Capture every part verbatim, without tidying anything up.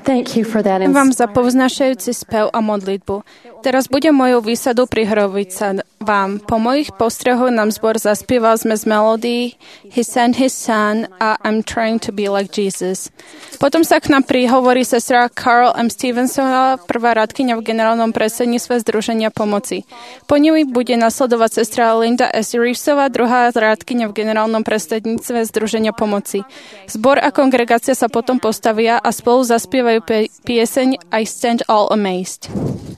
Thank you for that. Ďakujem vám za povznášajúci spev a modlitbu. Teraz bude mojou výsadou prihovoriť sa vám. Po mojich postrehoch nám zbor zaspieval sme z melódií He sent his son a I'm trying to be like Jesus. Potom sa k nám prihovorí sestra Carol M. Stevensonová, prvá radkyňa v generálnom predsedníctve Združenia pomoci. Po nej bude nasledovať sestra Linda S. Reevesová, druhá radkyňa v generálnom predsedníctve Združenia pomoci. Zbor a kongregácia sa potom postavia a spolu zaspievajú pie- pieseň I stand all amazed.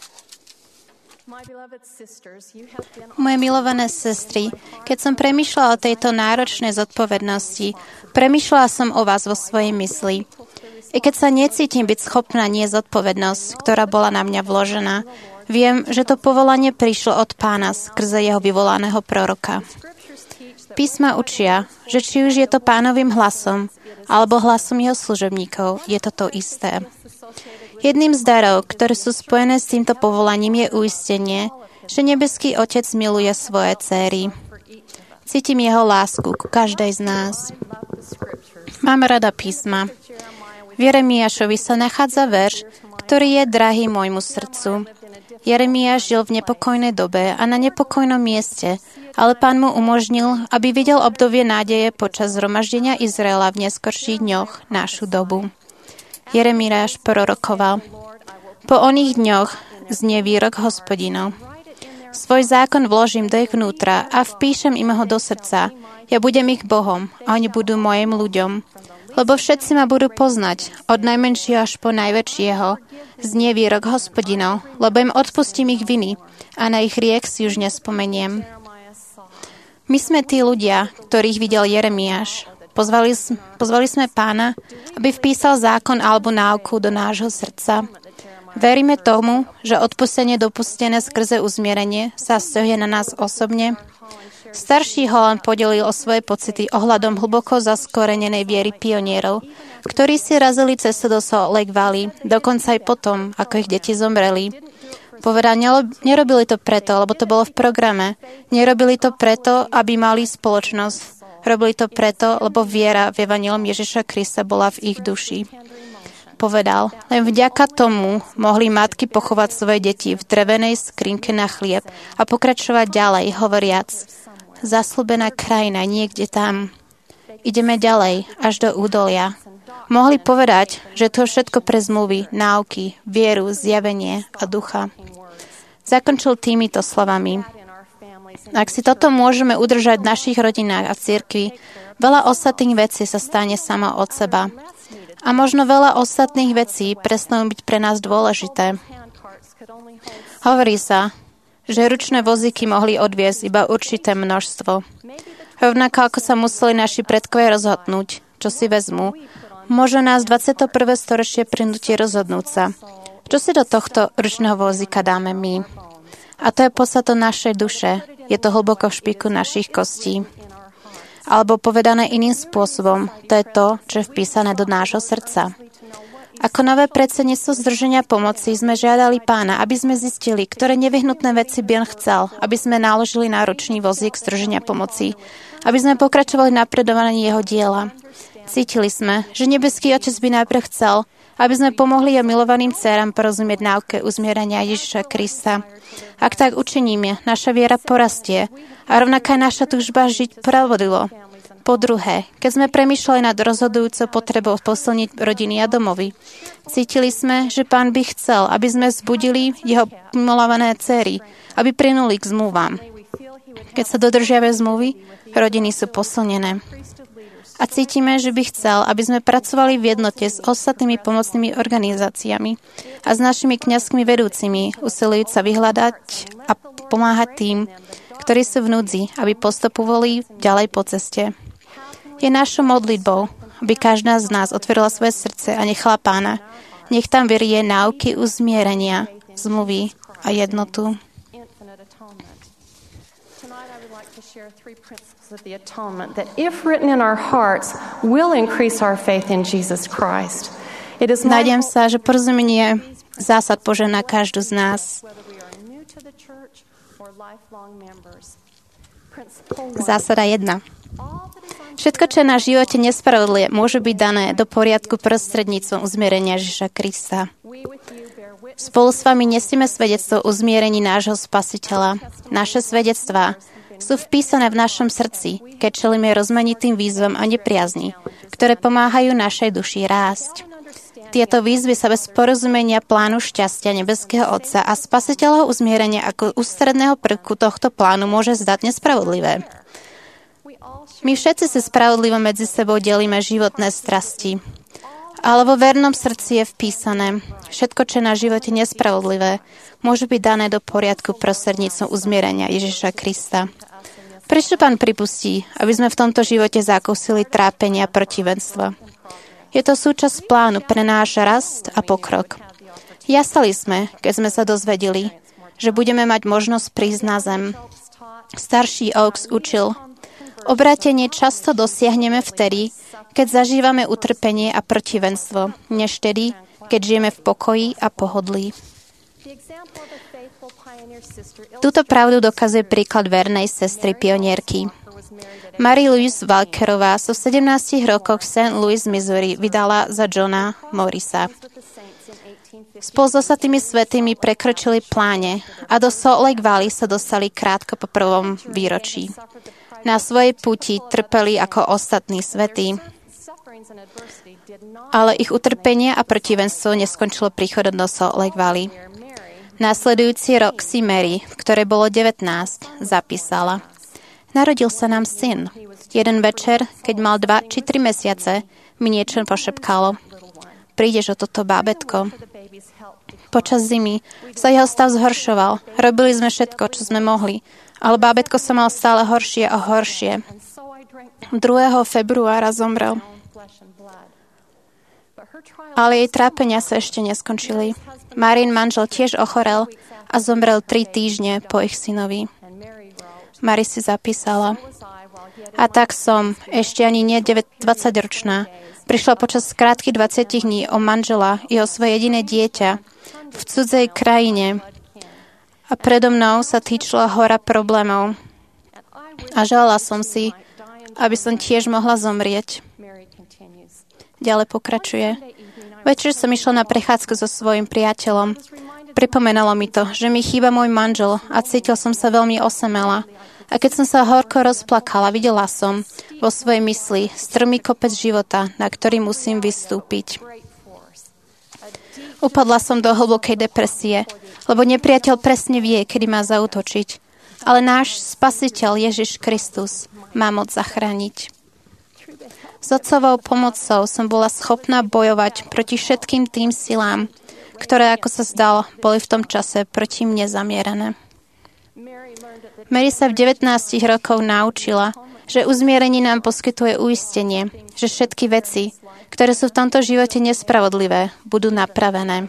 Moje milované sestry, keď som premýšľala o tejto náročnej zodpovednosti, premýšľala som o vás vo svojej mysli. I keď sa necítim byť schopná nie zodpovednosť, ktorá bola na mňa vložená, viem, že to povolanie prišlo od Pána skrze jeho vyvolaného proroka. Písma učia, že či už je to Pánovým hlasom, alebo hlasom jeho služobníkov, je to to isté. Jedným z darov, ktoré sú spojené s týmto povolaním, je uistenie, že nebeský Otec miluje svoje dcéry. Cítim jeho lásku ku každej z nás. Mám rada písma. V Jeremiášovi sa nachádza verš, ktorý je drahý môjmu srdcu. Jeremiáš žil v nepokojnej dobe a na nepokojnom mieste, ale Pán mu umožnil, aby videl obdobie nádeje počas zhromaždenia Izraela v neskorších dňoch našu dobu. Jeremiáš prorokoval: Po oných dňoch znie výrok Hospodinov. Svoj zákon vložím do ich vnútra a vpíšem im ho do srdca. Ja budem ich Bohom a oni budú mojim ľuďom. Lebo všetci ma budú poznať, od najmenšieho až po najväčšieho. Znie výrok Hospodinov, lebo im odpustím ich viny a na ich riek si už nespomeniem. My sme tí ľudia, ktorých videl Jeremiáš. Pozvali, pozvali sme Pána, aby vpísal zákon alebo náuku do nášho srdca. Veríme tomu, že odpustenie dopustené skrze uzmierenie sa vzťahuje na nás osobne. Starší Holland podelil o svoje pocity ohľadom hlboko zaskorenenej viery pionierov, ktorí si razili cestu do Salt Lake Valley, dokonca aj potom, ako ich deti zomreli. Povedal, nerobili to preto, lebo to bolo v programe. Nerobili to preto, aby mali spoločnosť. Robili to preto, lebo viera v evanjelium Ježiša Krista bola v ich duši. Povedal, len vďaka tomu mohli matky pochovať svoje deti v drevenej skrinke na chlieb a pokračovať ďalej, hovoriac: Zasľúbená krajina niekde tam. Ideme ďalej, až do údolia. Mohli povedať, že to všetko pre zmluvy, náuky, vieru, zjavenie a ducha. Zakončil týmito slovami: Ak si toto môžeme udržať v našich rodinách a v cirkvi, veľa ostatných vecí sa stane sama od seba. A možno veľa ostatných vecí prestanú byť pre nás dôležité. Hovorí sa, že ručné vozíky mohli odviesť iba určité množstvo. Rovnako ako sa museli naši predkovia rozhodnúť, čo si vezmú, môže nás dvadsiateho prvého storočie prinútiť rozhodnúť sa, čo si do tohto ručného vozíka dáme my. A to je podstata našej duše. Je to hlboko v špiku našich kostí. Alebo povedané iným spôsobom, to je to, čo je vpísané do nášho srdca. Ako nové predsedníctvo Združenia pomoci sme žiadali Pána, aby sme zistili, ktoré nevyhnutné veci by on chcel, aby sme naložili náročný vozík Združenia pomoci, aby sme pokračovali napredovaní jeho diela. Cítili sme, že nebeský Otec by najprv chcel, aby sme pomohli jeho milovaným dcerám porozumieť náuke uzmierania Ježiša Krista. Ak tak učiníme, naša viera porastie a rovnaká naša túžba žiť pravodlivo. Po druhé, keď sme premýšľali nad rozhodujúcou potrebou posilniť rodiny a domovy, cítili sme, že Pán by chcel, aby sme vzbudili jeho milované dcery, aby prinuli k zmluvám. Keď sa dodržiavajú zmluvy, rodiny sú posilnené. A cítime, že by chcel, aby sme pracovali v jednote s ostatnými pomocnými organizáciami a s našimi kňazskými vedúcimi, usilujúc sa vyhľadať a pomáhať tým, ktorí sú v núdzi, aby postupovali ďalej po ceste. Je našou modlitbou, aby každá z nás otvorila svoje srdce a nechala Pána. Nech tam verie náuky uzmierenia, zmluvy a jednotu. Of the atonement that, if written in our hearts, will increase our faith in Jesus Christ. It is Nájdem sa, že porozumenie zásad požehná každú z nás. Zásada jedna. Všetko, čo je na živote nespravodlivé, môže byť dané do poriadku prostredníctvom uzmierenia Ježiša Krista. Spolu s vami nesieme svedectvo o uzmierení nášho Spasiteľa. Naše svedectvá sú vpísané v našom srdci, keď čelíme rozmanitým výzvam a nepriazni, ktoré pomáhajú našej duši rásť. Tieto výzvy sa bez porozumenia plánu šťastia nebeského Otca a Spasiteľovho uzmierenia ako ústredného prvku tohto plánu môže zdať nespravodlivé. My všetci sa spravodlivo medzi sebou delíme životné strasti. Ale vo vernom srdci je vpísané, všetko, čo je na živote nespravodlivé, môže byť dané do poriadku prostredníctvom uzmierenia Ježiša Krista. Prečo Pán pripustí, aby sme v tomto živote zakúsili trápenie a protivenstvo? Je to súčasť plánu pre náš rast a pokrok. Jasali sme, keď sme sa dozvedeli, že budeme mať možnosť prísť na zem. Starší Oaks učil, obrátenie často dosiahneme vtedy, keď zažívame utrpenie a protivenstvo, než vtedy, keď žijeme v pokoji a pohodlí. Túto pravdu dokazuje príklad vernej sestry pionierky. Marie-Louise Walkerová sa v sedemnástich rokoch v Saint Louis, Missouri vydala za Johna Morrisa. Spolu s ostatnými svätými prekročili pláne a do Salt Lake Valley sa dostali krátko po prvom výročí. Na svojej puti trpeli ako ostatní svätí, ale ich utrpenie a protivenstvo neskončilo príchodom do Salt Lake Valley. Následujúci rok si Mary, ktorej bolo devätnásť, zapísala: Narodil sa nám syn. Jeden večer, keď mal dva či tri mesiace, mi niečo pošepkalo: Prídeš o toto bábätko. Počas zimy sa jeho stav zhoršoval. Robili sme všetko, čo sme mohli, ale bábätko sa mal stále horšie a horšie. druhého februára zomrel. Ale jej trápenia sa ešte neskončili. Marín manžel tiež ochorel a zomrel tri týždne po ich synovi. Mary si zapísala: A tak som, ešte ani nie dvadsaťročná, prišla počas krátkych dvadsať dní o manžela i o svoje jediné dieťa v cudzej krajine a predo mnou sa týčila hora problémov. A želala som si, aby som tiež mohla zomrieť. Ďalej pokračuje. Večer som išla na prechádzku so svojím priateľom. Pripomenalo mi to, že mi chýba môj manžel a cítil som sa veľmi osamela. A keď som sa horko rozplakala, videla som vo svojej mysli strmý kopec života, na ktorý musím vystúpiť. Upadla som do hlbokej depresie, lebo nepriateľ presne vie, kedy má zaútočiť. Ale náš Spasiteľ Ježiš Kristus má moc zachrániť. S otcovou pomocou som bola schopná bojovať proti všetkým tým silám, ktoré, ako sa zdalo, boli v tom čase proti mne zamierané. Mary sa v devätnástich rokoch naučila, že uzmierenie nám poskytuje uistenie, že všetky veci, ktoré sú v tomto živote nespravodlivé, budú napravené.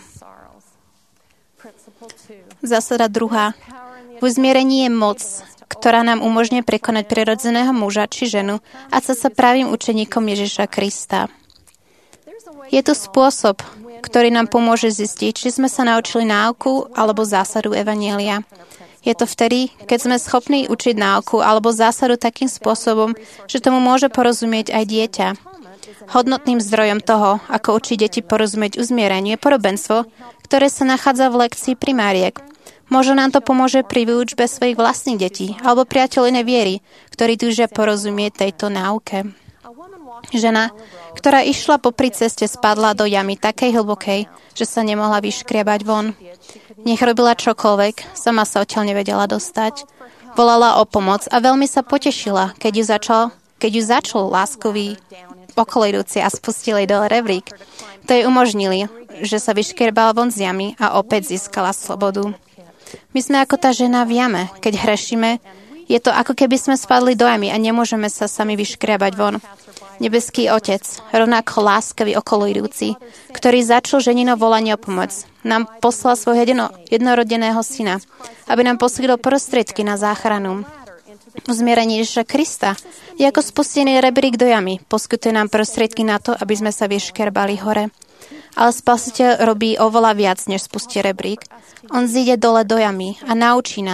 Zásada druhá. V uzmierení je moc, ktorá nám umožňuje prekonať prirodzeného muža či ženu a stať sa pravým učeníkom Ježiša Krista. Je tu spôsob, ktorý nám pomôže zistiť, či sme sa naučili náuku alebo zásadu evanjelia. Je to vtedy, keď sme schopní učiť náuku alebo zásadu takým spôsobom, že tomu môže porozumieť aj dieťa. Hodnotným zdrojom toho, ako učiť deti porozumieť uzmieraniu, je podobenstvo, ktoré sa nachádza v lekcii primáriek. Možno nám to pomôže pri výučbe svojich vlastných detí alebo priateľov inej viery, ktorí túžia porozumieť tejto náuke. Žena, ktorá išla popri ceste, spadla do jamy takej hlbokej, že sa nemohla vyškriabať von. Nech robila čokoľvek, sama sa odtiaľ nevedela dostať. Volala o pomoc a veľmi sa potešila, keď ju začal, keď ju začal láskový okolidúci a spustil jej dole rebrík. To jej umožnili, že sa vyškriabala von z jamy a opäť získala slobodu. My sme ako tá žena v jame. Keď hrešíme, je to ako keby sme spadli do jamy a nemôžeme sa sami vyškriabať von. Nebeský Otec, rovnako láskavý okolo idúci, ktorý začal ženino volanie o pomoc, nám poslal svojho jedno, jednorodeného syna, aby nám poskytol prostriedky na záchranu. Uzmierenie Ježiša Krista je ako spustený rebrík do jamy. Poskytuje nám prostriedky na to, aby sme sa vyškerbali hore. Ale Spasiteľ robí oveľa viac, než spustí rebrík. On zíde dole do jamy a naučí nás,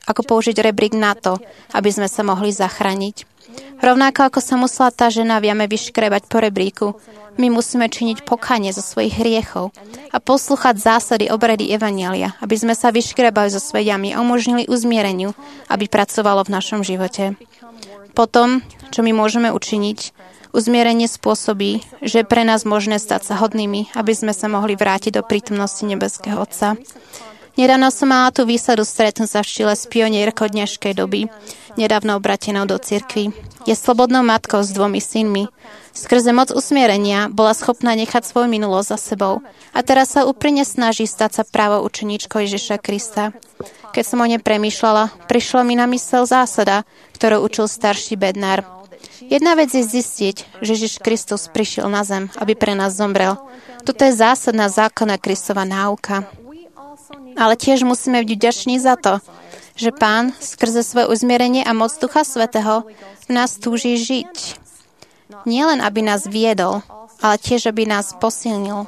ako použiť rebrík na to, aby sme sa mohli zachrániť. Rovnako ako sa musela tá žena v jame vyškrebať po rebríku, my musíme činiť pokánie zo svojich hriechov a poslúchať zásady obrady evanjelia, aby sme sa vyškrebali zo svojej jamy a umožnili uzmiereniu, aby pracovalo v našom živote. Potom, čo my môžeme učiniť, uzmierenie spôsobí, že je pre nás možné stať sa hodnými, aby sme sa mohli vrátiť do prítomnosti nebeského Otca. Nedávno som mala tú výsadu stretnúť sa v Čile s pionierkou dnešnej doby, nedávno obratenou do cirkvi. Je slobodnou matkou s dvomi synmi. Skrze moc usmierenia bola schopná nechať svoju minulosť za sebou a teraz sa úprimne snaží stať sa pravou učeníčkou Ježiša Krista. Keď som o nej premýšľala, prišla mi na myseľ zásada, ktorú učil starší Bednár. Jedna vec je zistiť, že Ježiš Kristus prišiel na zem, aby pre nás zomrel. Toto je zásadná základná Kristova náuka. Ale tiež musíme byť vďační za to, že Pán skrze svoje uzmierenie a moc Ducha Svätého v nás túži žiť. Nie len, aby nás viedol, ale tiež, aby nás posilnil.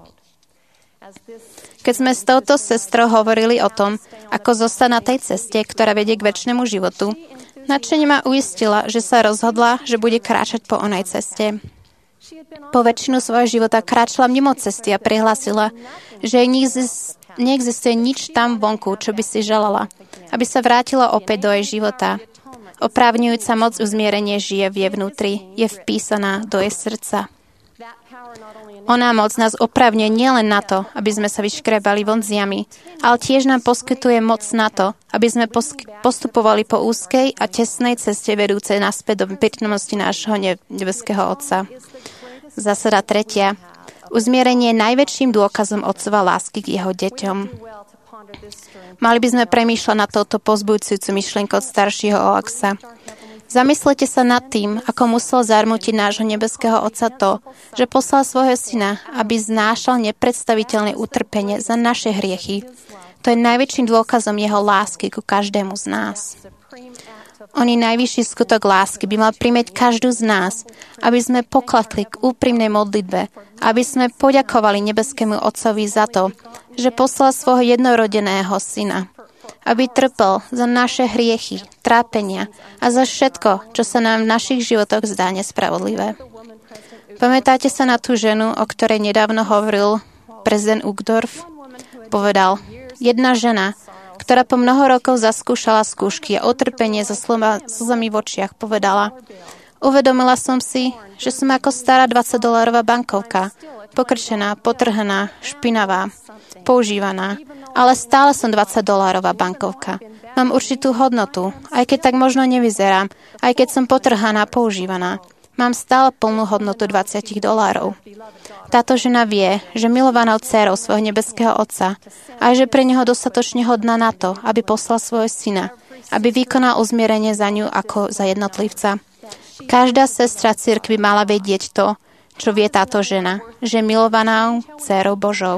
Keď sme s touto sestrou hovorili o tom, ako zostať na tej ceste, ktorá vedie k večnému životu, nadšene ma uistila, že sa rozhodla, že bude kráčať po onej ceste. Po väčšinu svojho života kráčala mimo cesty a prihlásila, že neexistuje nič tam vonku, čo by si želala, aby sa vrátila opäť do jej života. Oprávňujúca moc uzmierenie žije v jej vnútri, je vpísaná do jej srdca. Ona moc nás opravňuje nielen na to, aby sme sa vyškrebali von z jamy, ale tiež nám poskytuje moc na to, aby sme postupovali po úzkej a tesnej ceste vedúcej naspäť do prítomnosti nášho nebeského Otca. Zásada tretia. Uzmierenie je najväčším dôkazom Otcova lásky k jeho deťom. Mali by sme premýšľať nad touto povzbudzujúcu myšlienkou od staršieho Oaxa. Zamyslite sa nad tým, ako musel zarmútiť nášho nebeského Otca to, že poslal svojho syna, aby znášal nepredstaviteľné utrpenie za naše hriechy. To je najväčším dôkazom jeho lásky ku každému z nás. Oný najvyšší skutok lásky by mal primäť každú z nás, aby sme poklakli k úprimnej modlitbe, aby sme poďakovali nebeskému Otcovi za to, že poslal svojho jednorodeného syna, aby trpel za naše hriechy, trápenia a za všetko, čo sa nám v našich životoch zdá nespravodlivé. Pamätáte sa na tú ženu, o ktorej nedávno hovoril prezident Uchtdorf? Povedal, jedna žena, ktorá po mnoho rokov zaskúšala skúšky a utrpenie so slzami v očiach, povedala, uvedomila som si, že som ako stará dvadsaťdolárová bankovka, pokrčená, potrhaná, špinavá, používaná, ale stále som dvadsaťdolárová bankovka. Mám určitú hodnotu, aj keď tak možno nevyzerám, aj keď som potrhaná, používaná. Mám stále plnú hodnotu dvadsať dolárov. Táto žena vie, že milovanou dcérou svojho nebeského Otca a že pre neho dostatočne hodná na to, aby poslal svojho syna, aby vykonal uzmierenie za ňu ako za jednotlivca. Každá sestra cirkvi mala vedieť to, čo vie táto žena, že je milovanou dcérou Božou.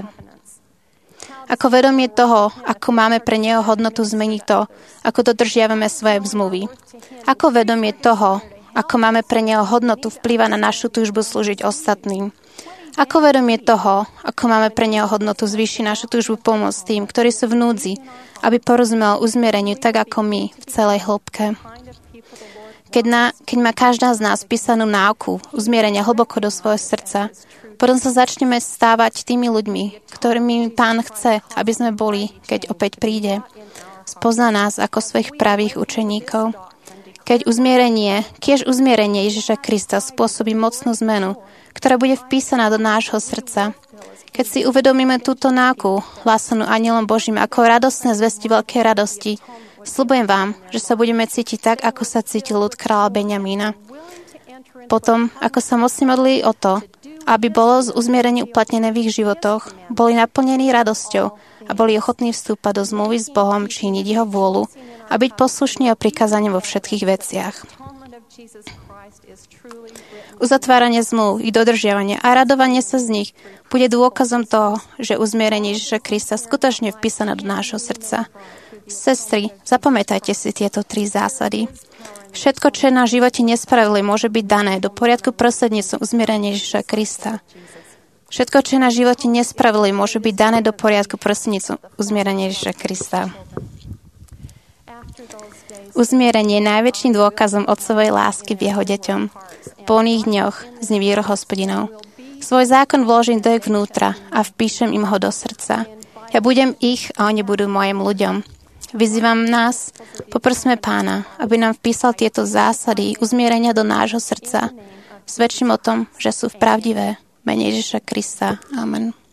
Ako vedomie toho, ako máme pre neho hodnotu zmeniť to, ako dodržiavame svoje zmluvy. Ako vedomie toho, ako máme pre neho hodnotu vplýva na našu túžbu slúžiť ostatným. Ako vedomie toho, ako máme pre neho hodnotu zvýšiť našu túžbu pomôcť tým, ktorí sú v núdzi, aby porozumel uzmiereniu tak ako my v celej hĺbke. Keď, na, keď má každá z nás písanú náuku uzmierenia hlboko do svojho srdca, potom sa začneme stávať tými ľuďmi, ktorými Pán chce, aby sme boli, keď opäť príde. Spozná nás ako svojich pravých učeníkov. Keď uzmierenie, kiež uzmierenie Ježiša Krista spôsobí mocnú zmenu, ktorá bude vpísaná do nášho srdca. Keď si uvedomíme túto náuku, hlásanú Anjelom Božím ako radostné zvesti veľkej radosti, sľubujem vám, že sa budeme cítiť tak, ako sa cítil ľud kráľa Benjamína. Potom, ako sa mocne modlili o to, aby bolo z uzmierení uplatnené v ich životoch, boli naplnení radosťou a boli ochotní vstúpať do zmluvy s Bohom, činiť jeho vôľu a byť poslušní a prikázania vo všetkých veciach. Uzatváranie zmluv, ich dodržiavanie a radovanie sa z nich bude dôkazom toho, že uzmierenie Ježiša Krista skutočne vpísané do nášho srdca. Sestry, zapamätajte si tieto tri zásady. Všetko, čo je na živote nespravodlivé, môže byť dané do poriadku prostredníctvom uzmierenia Ježiša Krista. Všetko, čo je na živote nespravodlivé, môže byť dané do poriadku prostredníctvom uzmierenia Ježiša Krista. Uzmierenie je najväčším dôkazom otcovej lásky v jeho deťom. Po oných dňoch znie výrok Hospodinov. Svoj zákon vložím do ich vnútra a vpíšem im ho do srdca. Ja budem ich a oni budú mojim ľuďom. Vyzývam nás, poprsme Pána, aby nám vpísal tieto zásady uzmierenia do nášho srdca. Svedčím o tom, že sú pravdivé. Mene Ježiša Krista. Amen.